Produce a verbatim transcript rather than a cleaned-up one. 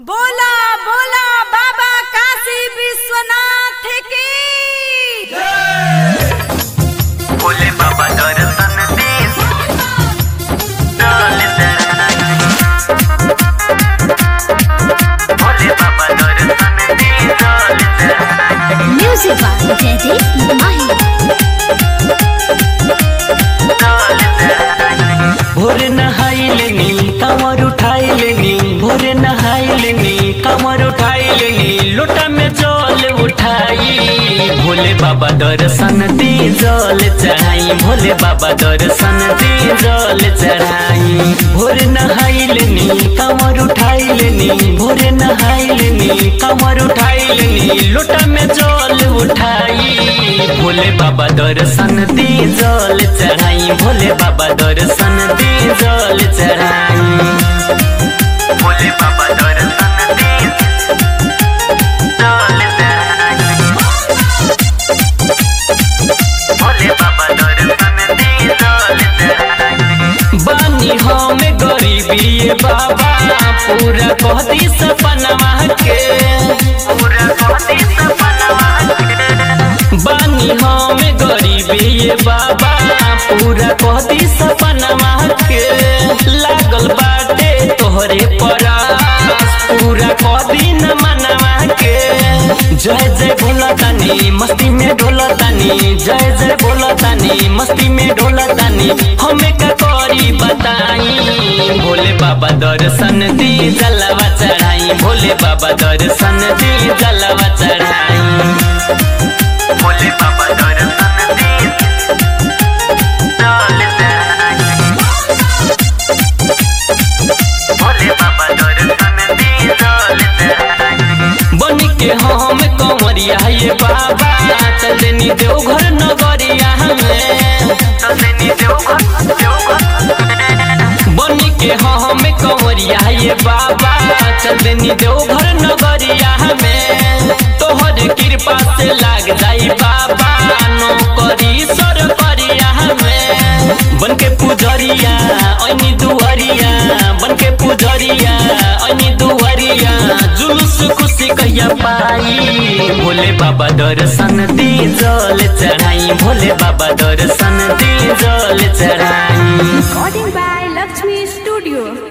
बोला बोला बाबा काशी विश्वनाथ की बोले बाबा दर्शन दे बोले बाबा दर्शन दे म्यूजिक बाय जयदीप माही। भोरे नहाई लेनी कमर उठाई लेनी भोरे नहाई लेनी कमर उठाई लेनी लोटा में जल उठाई भोले बाबा दर्शन दी जल चढ़ाई भोले बाबा दर्शन दी जल चढ़ाई भोरे नहाई लेनी कमर उठाई लेनी भोरे नहाई लेनी कमर उठाई लेनी लोटा में जल उठाई भोले बाबा दर्शन दी जल चढ़ाई भोले बाबा दर्शन दी जल चढ़ाई बोले बाबा दर्शन दे बोले बाबा दर्शन दे बानी हम गरीबी ये बाबा पूरा कहती सपनवा के पूरा कोती सपनवा बानी हम गरीबी ये बाबा पूरा कहती सपनवा के लागल बाटे तोहरे परास पूरा कहती न मनवा के जय जय भोला तानी मस्ती में ढोला तानी जय जय भोला तानी मस्ती में ढोला तानी हमें का करी बताई भोले बाबा दर्शन दी जलवा चढ़ाई भोले बाबा दर्शन दी जलवा चढ़ाई बोले बाबा दर्शन दे बोले बाबा दर्शन दे बन के हम कमरिया ये बाबा चलनी देवघर नगरिया हमें बन के हम कमरिया ये बाबा चलनी देवघर नगरिया हमें तोहर कृपा से लाग जाई बाबा नौकरी सर करिया हमें बन के पुजरिया ऐनी दुआरिया बन के पुजरिया ऐनी दुआरिया जुलूस खुशी कहिया पाई भोले बाबा दर्शन दी जल चढ़ाई भोले बाबा दर्शन दी जल चढ़ाई रिकॉर्डिंग बाय लक्ष्मी स्टूडियो।